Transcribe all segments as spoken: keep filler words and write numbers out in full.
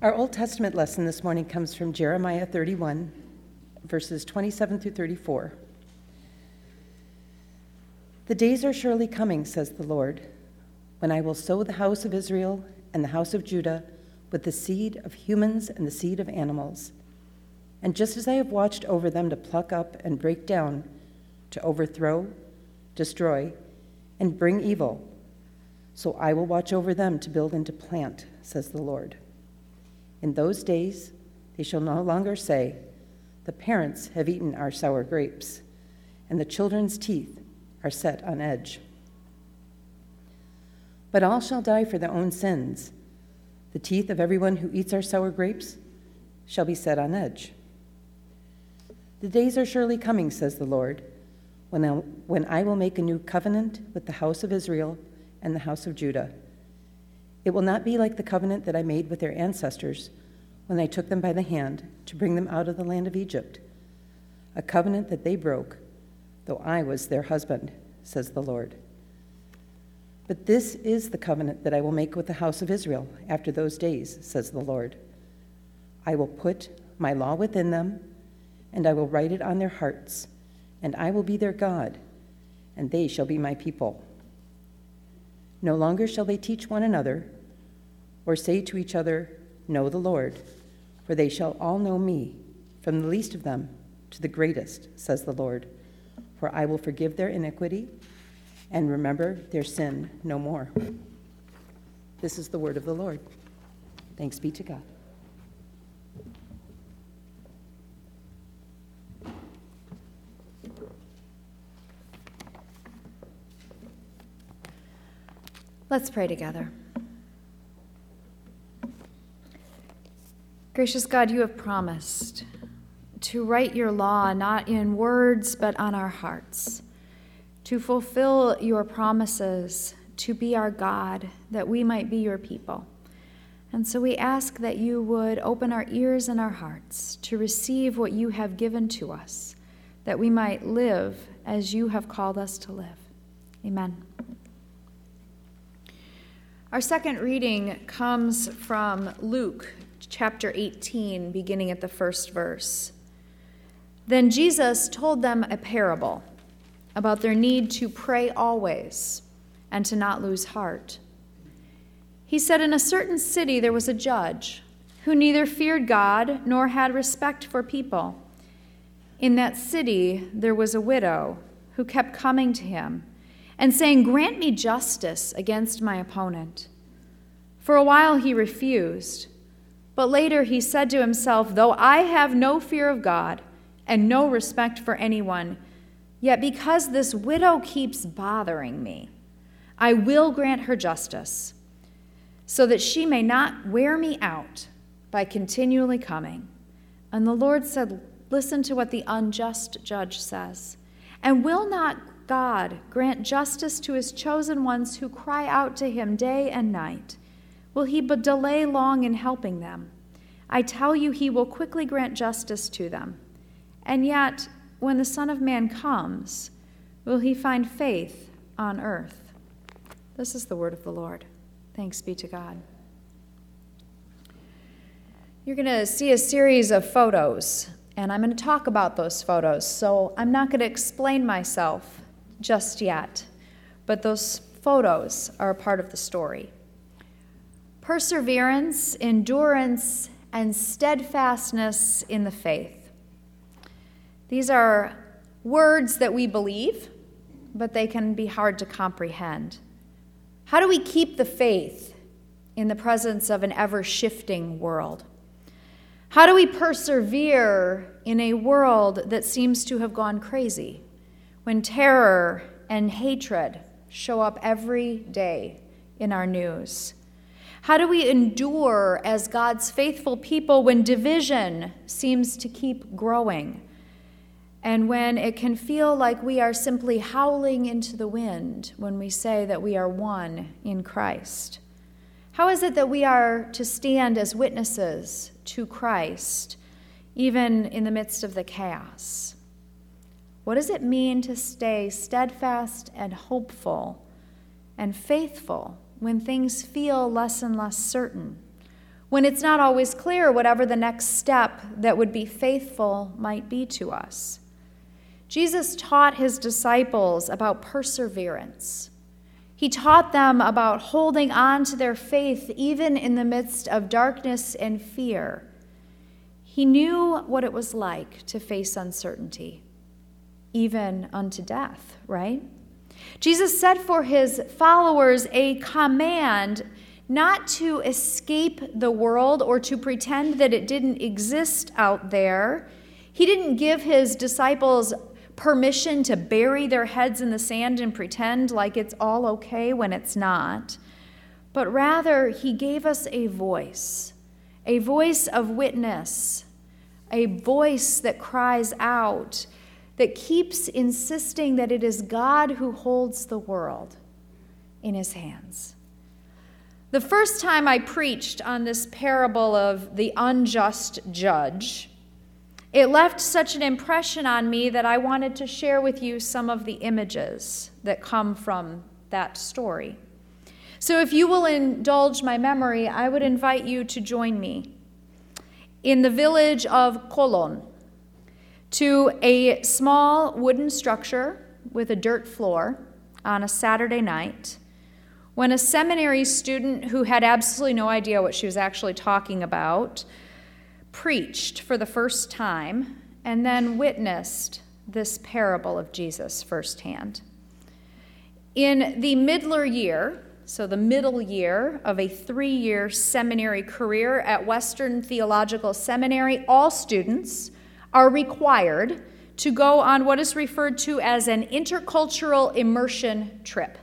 Our Old Testament lesson this morning comes from Jeremiah thirty-one, verses twenty-seven through thirty-four. The days are surely coming, says the Lord, when I will sow the house of Israel and the house of Judah with the seed of humans and the seed of animals. And just as I have watched over them to pluck up and break down, to overthrow, destroy, and bring evil, so I will watch over them to build and to plant, says the Lord. In those days they shall no longer say, the parents have eaten our sour grapes, and the children's teeth are set on edge. But all shall die for their own sins. The teeth of everyone who eats our sour grapes shall be set on edge. The days are surely coming, says the Lord, when I, when I will make a new covenant with the house of Israel and the house of Judah. It will not be like the covenant that I made with their ancestors when I took them by the hand to bring them out of the land of Egypt, a covenant that they broke, though I was their husband, says the Lord. But this is the covenant that I will make with the house of Israel after those days, says the Lord. I will put my law within them, and I will write it on their hearts, and I will be their God, and they shall be my people. No longer shall they teach one another, or say to each other, know the Lord, for they shall all know me, from the least of them to the greatest, says the Lord. For I will forgive their iniquity and remember their sin no more. This is the word of the Lord. Thanks be to God. Let's pray together. Gracious God, you have promised to write your law not in words but on our hearts, to fulfill your promises, to be our God, that we might be your people. And so we ask that you would open our ears and our hearts to receive what you have given to us, that we might live as you have called us to live. Amen. Our second reading comes from Luke chapter eighteen, beginning at the first verse. Then Jesus told them a parable about their need to pray always and to not lose heart. He said, in a certain city there was a judge who neither feared God nor had respect for people. In that city there was a widow who kept coming to him and saying, grant me justice against my opponent. For a while he refused, but later he said to himself, though I have no fear of God and no respect for anyone, yet because this widow keeps bothering me, I will grant her justice, so that she may not wear me out by continually coming. And the Lord said, listen to what the unjust judge says. And will not God grant justice to his chosen ones who cry out to him day and night? Will he but delay long in helping them? I tell you, he will quickly grant justice to them. And yet, when the Son of Man comes, will he find faith on earth? This is the word of the Lord. Thanks be to God. You're going to see a series of photos, and I'm going to talk about those photos. So I'm not going to explain myself just yet, but those photos are a part of the story. Perseverance, endurance, and steadfastness in the faith. These are words that we believe, but they can be hard to comprehend. How do we keep the faith in the presence of an ever-shifting world? How do we persevere in a world that seems to have gone crazy, when terror and hatred show up every day in our news? How do we endure as God's faithful people when division seems to keep growing, and when it can feel like we are simply howling into the wind when we say that we are one in Christ? How is it that we are to stand as witnesses to Christ, even in the midst of the chaos? What does it mean to stay steadfast and hopeful and faithful when things feel less and less certain, when it's not always clear whatever the next step that would be faithful might be to us. Jesus taught his disciples about perseverance. He taught them about holding on to their faith even in the midst of darkness and fear. He knew what it was like to face uncertainty, even unto death, right? Jesus set for his followers a command not to escape the world or to pretend that it didn't exist out there. He didn't give his disciples permission to bury their heads in the sand and pretend like it's all okay when it's not. But rather, he gave us a voice, a voice of witness, a voice that cries out, that keeps insisting that it is God who holds the world in his hands. The first time I preached on this parable of the unjust judge, it left such an impression on me that I wanted to share with you some of the images that come from that story. So if you will indulge my memory, I would invite you to join me in the village of Colon to a small wooden structure with a dirt floor on a Saturday night, when a seminary student who had absolutely no idea what she was actually talking about preached for the first time and then witnessed this parable of Jesus firsthand. In the middler year, so the middle year of a three-year seminary career at Western Theological Seminary, all students are required to go on what is referred to as an intercultural immersion trip.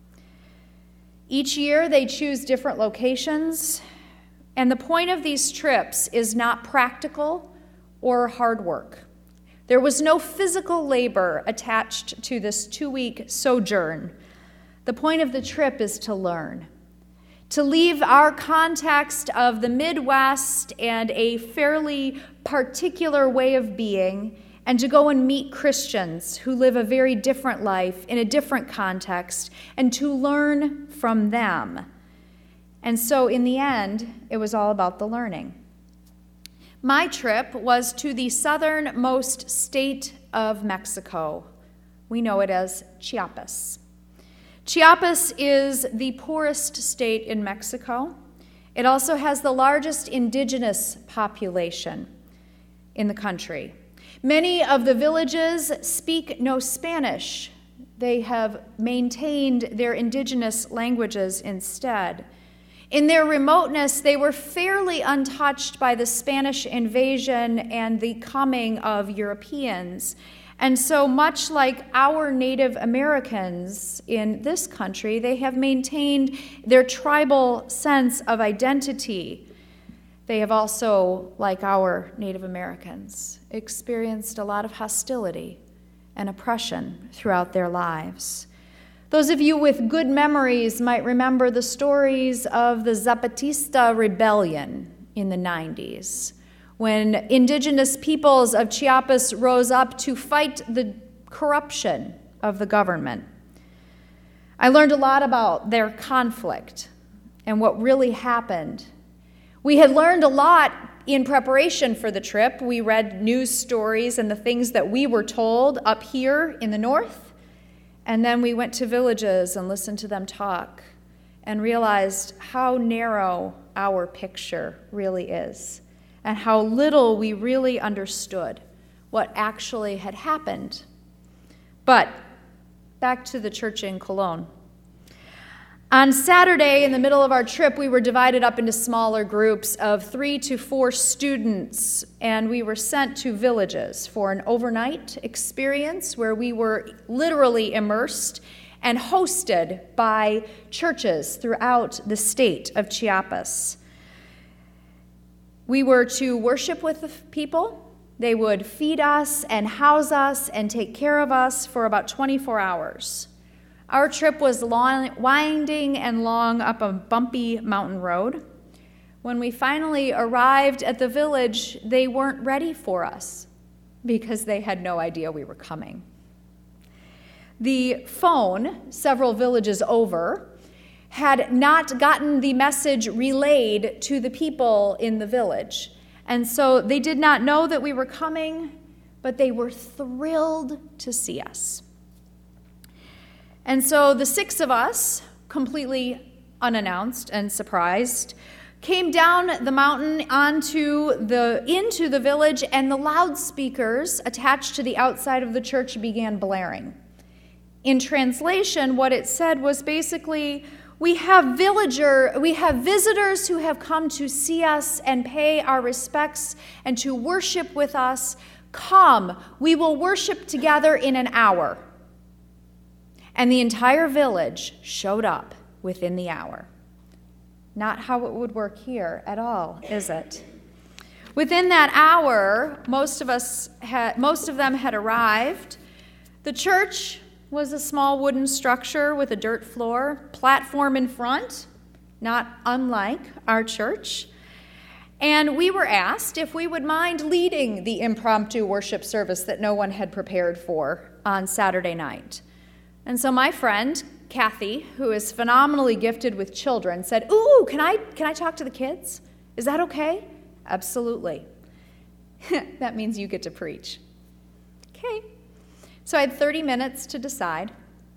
Each year they choose different locations, and the point of these trips is not practical or hard work. There was no physical labor attached to this two-week sojourn. The point of the trip is to learn, to leave our context of the Midwest and a fairly particular way of being, and to go and meet Christians who live a very different life in a different context, and to learn from them. And so in the end, it was all about the learning. My trip was to the southernmost state of Mexico. We know it as Chiapas. Chiapas is the poorest state in Mexico. It also has the largest indigenous population in the country. Many of the villages speak no Spanish. They have maintained their indigenous languages instead. In their remoteness, they were fairly untouched by the Spanish invasion and the coming of Europeans. And so much like our Native Americans in this country, they have maintained their tribal sense of identity. They have also, like our Native Americans, experienced a lot of hostility and oppression throughout their lives. Those of you with good memories might remember the stories of the Zapatista rebellion in the nineties, when indigenous peoples of Chiapas rose up to fight the corruption of the government. I learned a lot about their conflict and what really happened. We had learned a lot in preparation for the trip. We read news stories and the things that we were told up here in the north, and then we went to villages and listened to them talk and realized how narrow our picture really is and how little we really understood what actually had happened. But back to the church in Cologne. On Saturday, in the middle of our trip, we were divided up into smaller groups of three to four students, and we were sent to villages for an overnight experience where we were literally immersed and hosted by churches throughout the state of Chiapas. We were to worship with the people. They would feed us and house us and take care of us for about twenty-four hours. Our trip was long, winding and long up a bumpy mountain road. When we finally arrived at the village, they weren't ready for us because they had no idea we were coming. The phone, several villages over, had not gotten the message relayed to the people in the village. And so they did not know that we were coming, but they were thrilled to see us. And so the six of us, completely unannounced and surprised, came down the mountain onto the into the village, and the loudspeakers attached to the outside of the church began blaring. In translation, what it said was basically, we have villager, we have visitors who have come to see us and pay our respects and to worship with us. Come, we will worship together in an hour. And the entire village showed up within the hour. Not how it would work here at all, is it? Within that hour, most of us had, most of them had arrived. The church was a small wooden structure with a dirt floor, platform in front, not unlike our church. And we were asked if we would mind leading the impromptu worship service that no one had prepared for on Saturday night. And so my friend, Kathy, who is phenomenally gifted with children, said, ooh, can I, can I talk to the kids? Is that okay? Absolutely. That means you get to preach. Okay. So I had thirty minutes to decide,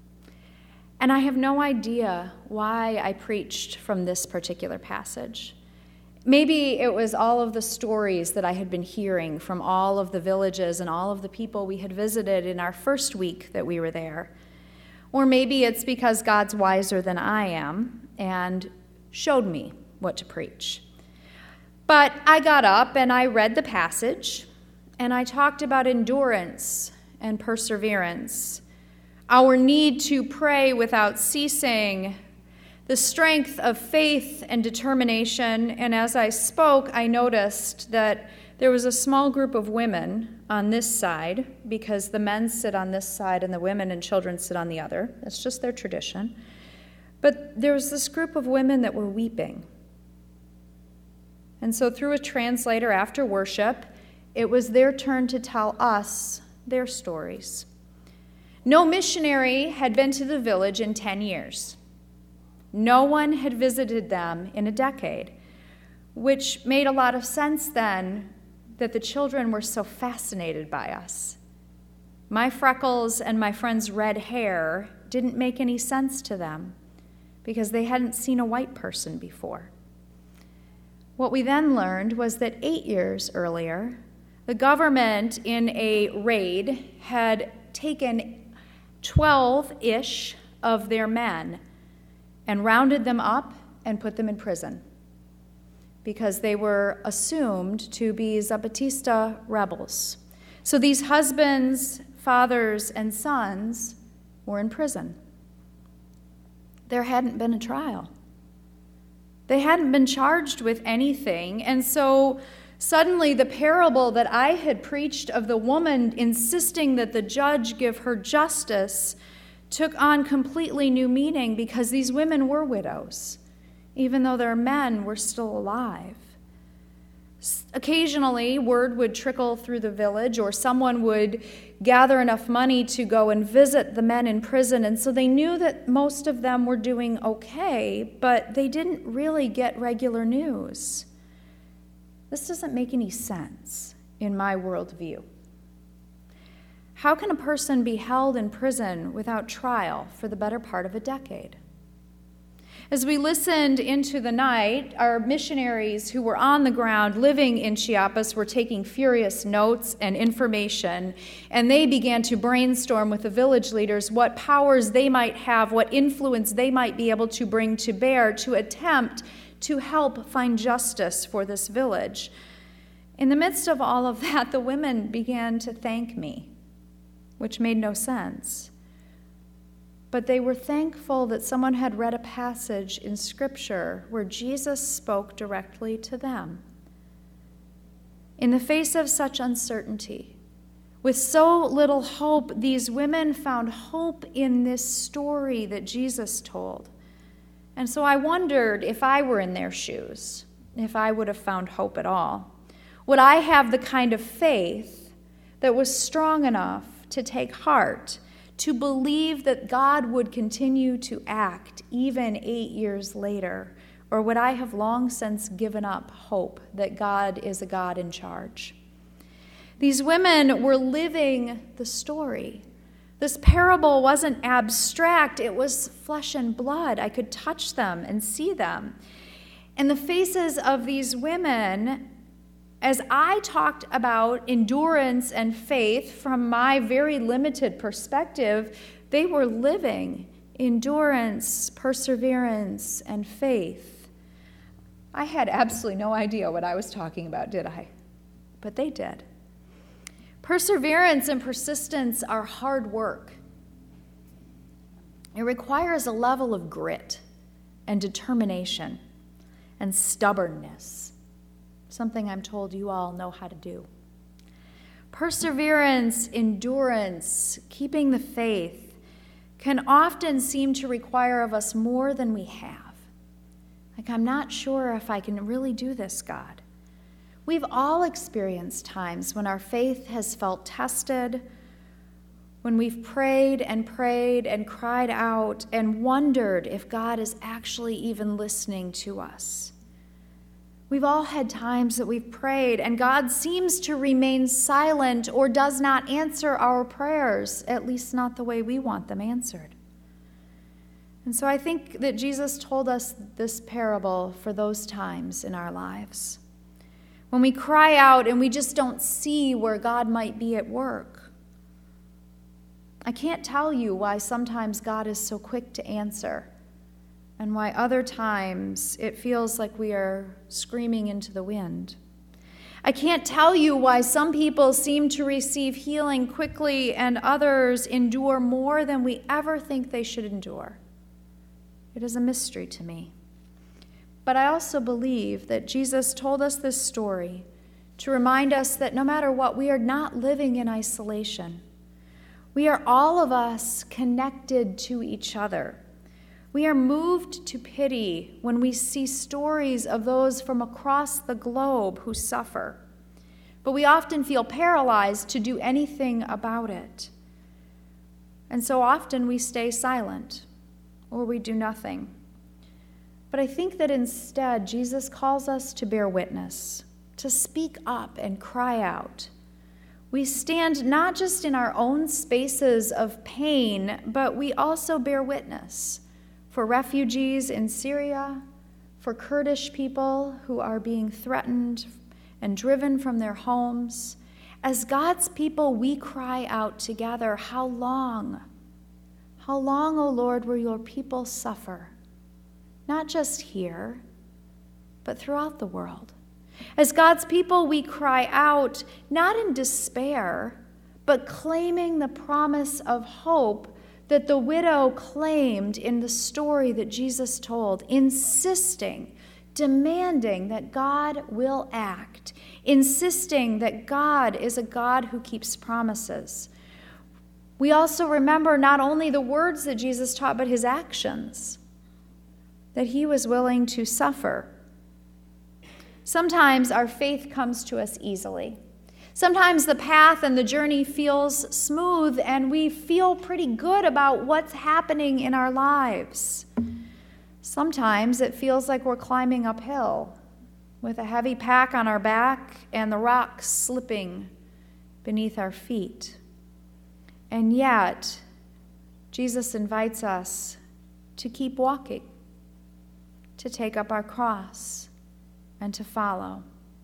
and I have no idea why I preached from this particular passage. Maybe it was all of the stories that I had been hearing from all of the villages and all of the people we had visited in our first week that we were there. Or maybe it's because God's wiser than I am and showed me what to preach. But I got up and I read the passage, and I talked about endurance and perseverance, our need to pray without ceasing, the strength of faith and determination. And as I spoke, I noticed that there was a small group of women on this side, because the men sit on this side and the women and children sit on the other. That's just their tradition. But there was this group of women that were weeping. And so through a translator after worship, it was their turn to tell us their stories. No missionary had been to the village in ten years. No one had visited them in a decade, which made a lot of sense then that the children were so fascinated by us. My freckles and my friend's red hair didn't make any sense to them because they hadn't seen a white person before. What we then learned was that eight years earlier, the government in a raid had taken twelve-ish of their men and rounded them up and put them in prison because they were assumed to be Zapatista rebels. So these husbands, fathers, and sons were in prison. There hadn't been a trial. They hadn't been charged with anything, and so suddenly the parable that I had preached of the woman insisting that the judge give her justice took on completely new meaning because these women were widows, even though their men were still alive. Occasionally, word would trickle through the village, or someone would gather enough money to go and visit the men in prison, and so they knew that most of them were doing okay, but they didn't really get regular news. This doesn't make any sense in my worldview. How can a person be held in prison without trial for the better part of a decade? As we listened into the night, our missionaries who were on the ground living in Chiapas were taking furious notes and information, and they began to brainstorm with the village leaders what powers they might have, what influence they might be able to bring to bear to attempt to help find justice for this village. In the midst of all of that, the women began to thank me, which made no sense. But they were thankful that someone had read a passage in Scripture where Jesus spoke directly to them. In the face of such uncertainty, with so little hope, these women found hope in this story that Jesus told. And so I wondered if I were in their shoes, if I would have found hope at all. Would I have the kind of faith that was strong enough to take heart, to believe that God would continue to act even eight years later? Or would I have long since given up hope that God is a God in charge? These women were living the story. This parable wasn't abstract, it was flesh and blood. I could touch them and see them. And the faces of these women, as I talked about endurance and faith from my very limited perspective, they were living endurance, perseverance, and faith. I had absolutely no idea what I was talking about, did I? But they did. Perseverance and persistence are hard work. It requires a level of grit and determination and stubbornness, something I'm told you all know how to do. Perseverance, endurance, keeping the faith can often seem to require of us more than we have. Like, I'm not sure if I can really do this, God. We've all experienced times when our faith has felt tested, when we've prayed and prayed and cried out and wondered if God is actually even listening to us. We've all had times that we've prayed and God seems to remain silent or does not answer our prayers, at least not the way we want them answered. And so I think that Jesus told us this parable for those times in our lives, when we cry out and we just don't see where God might be at work. I can't tell you why sometimes God is so quick to answer and why other times it feels like we are screaming into the wind. I can't tell you why some people seem to receive healing quickly and others endure more than we ever think they should endure. It is a mystery to me. But I also believe that Jesus told us this story to remind us that no matter what, we are not living in isolation. We are all of us connected to each other. We are moved to pity when we see stories of those from across the globe who suffer. But we often feel paralyzed to do anything about it. And so often we stay silent or we do nothing. But I think that instead, Jesus calls us to bear witness, to speak up and cry out. We stand not just in our own spaces of pain, but we also bear witness for refugees in Syria, for Kurdish people who are being threatened and driven from their homes. As God's people, we cry out together, how long? How long, O Lord, will your people suffer? Not just here, but throughout the world. As God's people, we cry out, not in despair, but claiming the promise of hope that the widow claimed in the story that Jesus told, insisting, demanding that God will act, insisting that God is a God who keeps promises. We also remember not only the words that Jesus taught, but his actions, that he was willing to suffer. Sometimes our faith comes to us easily. Sometimes the path and the journey feels smooth and we feel pretty good about what's happening in our lives. Sometimes it feels like we're climbing uphill with a heavy pack on our back and the rocks slipping beneath our feet. And yet, Jesus invites us to keep walking, to take up our cross, and to follow.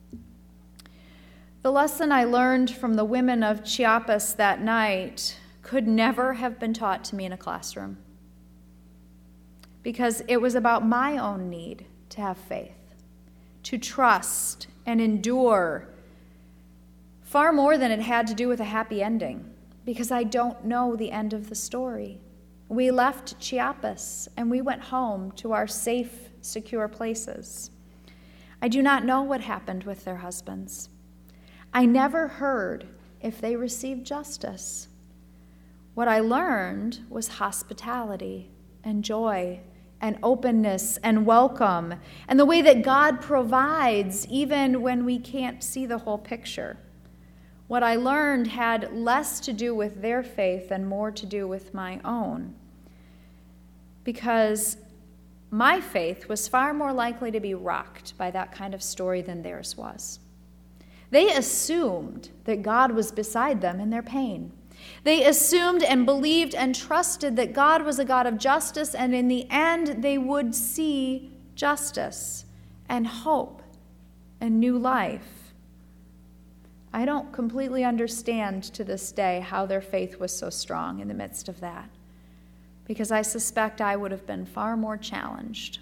The lesson I learned from the women of Chiapas that night could never have been taught to me in a classroom, because it was about my own need to have faith, to trust and endure, far more than it had to do with a happy ending, because I don't know the end of the story. We left Chiapas and we went home to our safe, secure places. I do not know what happened with their husbands. I never heard if they received justice. What I learned was hospitality and joy and openness and welcome and the way that God provides even when we can't see the whole picture. what I learned had less to do with their faith and more to do with my own. Because my faith was far more likely to be rocked by that kind of story than theirs was. They assumed that God was beside them in their pain. They assumed and believed and trusted that God was a God of justice, and in the end they would see justice and hope and new life. I don't completely understand to this day how their faith was so strong in the midst of that, because I suspect I would have been far more challenged.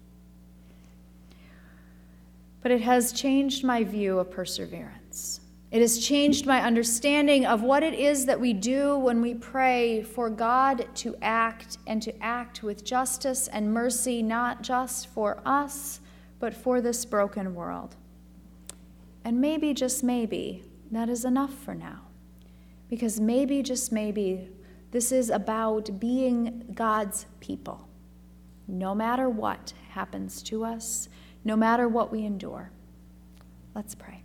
But it has changed my view of perseverance. It has changed my understanding of what it is that we do when we pray for God to act, and to act with justice and mercy, not just for us, but for this broken world. And maybe, just maybe, that is enough for now. Because maybe, just maybe, this is about being God's people, no matter what happens to us, no matter what we endure. Let's pray.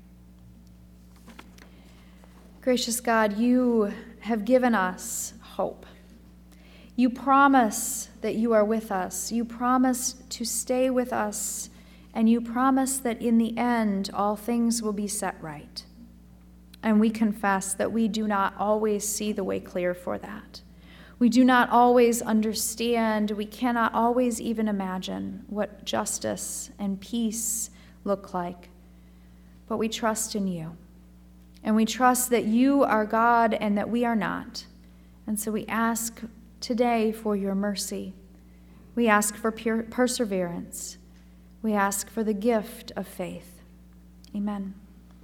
Gracious God, you have given us hope. You promise that you are with us. You promise to stay with us, and you promise that in the end all things will be set right. And we confess that we do not always see the way clear for that. We do not always understand, we cannot always even imagine what justice and peace look like. But we trust in you. And we trust that you are God and that we are not. And so we ask today for your mercy. We ask for pure perseverance. We ask for the gift of faith. Amen.